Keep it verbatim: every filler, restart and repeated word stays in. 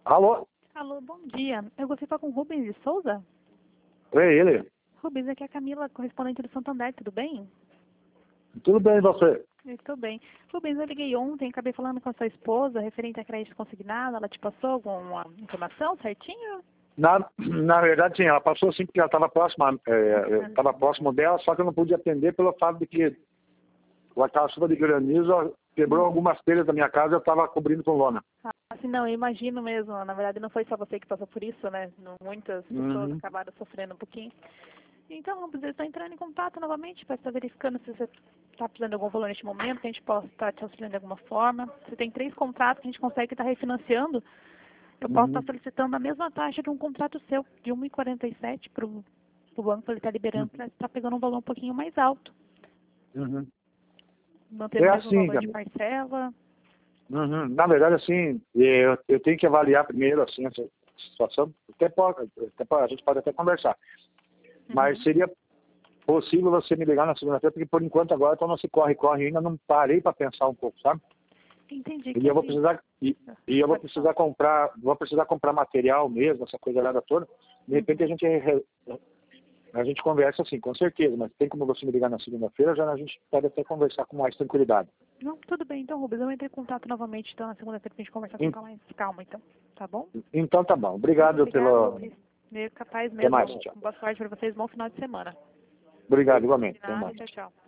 Alô? Alô, bom dia. Eu gostaria de falar com o Rubens de Souza. É ele. Rubens, aqui é a Camila, correspondente do Santander, tudo bem? Tudo bem, e você? Eu estou bem. Rubens, eu liguei ontem, acabei falando com a sua esposa, referente a crédito consignado, ela te passou alguma informação certinho? Na, na verdade, sim, ela passou assim porque ela estava próxima, é, estava próximo dela, só que eu não pude atender pelo fato de que aquela chuva de granizo quebrou Hum. algumas telhas da minha casa e eu estava cobrindo com lona. Ah, assim, não, eu imagino mesmo. Na verdade, não foi só você que passou por isso, né? Não- Muitas pessoas Uhum. acabaram sofrendo um pouquinho. Então, Rubens, eu estou entrando em contato novamente para estar verificando se você está precisando de algum valor neste momento, que a gente possa estar te auxiliando de alguma forma. Você tem três contratos que a gente consegue estar refinanciando. Eu posso estar Uhum. solicitando a mesma taxa de um contrato seu, de um vírgula quarenta e sete para o banco, ele está liberando para estar pegando um valor um pouquinho mais alto, Uhum. mantendo É o mesmo assim, valor de cara. parcela. Uhum. Na verdade, assim, eu, eu tenho que avaliar primeiro assim, essa situação. Até pode, até pode, a gente pode até conversar. Mas Uhum. seria possível você me ligar na segunda-feira, porque por enquanto agora estou nesse corre-corre ainda, não parei para pensar um pouco, sabe? Entendi E que eu vou assim. precisar, e, e eu vou Pode falar. precisar comprar, vou precisar comprar material mesmo, essa coisa lá toda. De repente a Uhum. gente re- a gente conversa assim, com certeza, mas tem como você me ligar na segunda-feira, já a gente pode até conversar com mais tranquilidade. Não, tudo bem, então, Rubens, eu entrei em contato novamente, então, na segunda-feira, para a gente conversar En- com mais calma, então. Tá bom? Então tá bom. Muito Obrigado obrigada, pelo. Rubens. Meio capaz Até mais, mesmo. tchau. Boa sorte para vocês, bom final de semana. Obrigado igualmente. De Até nada, mais. tchau, tchau.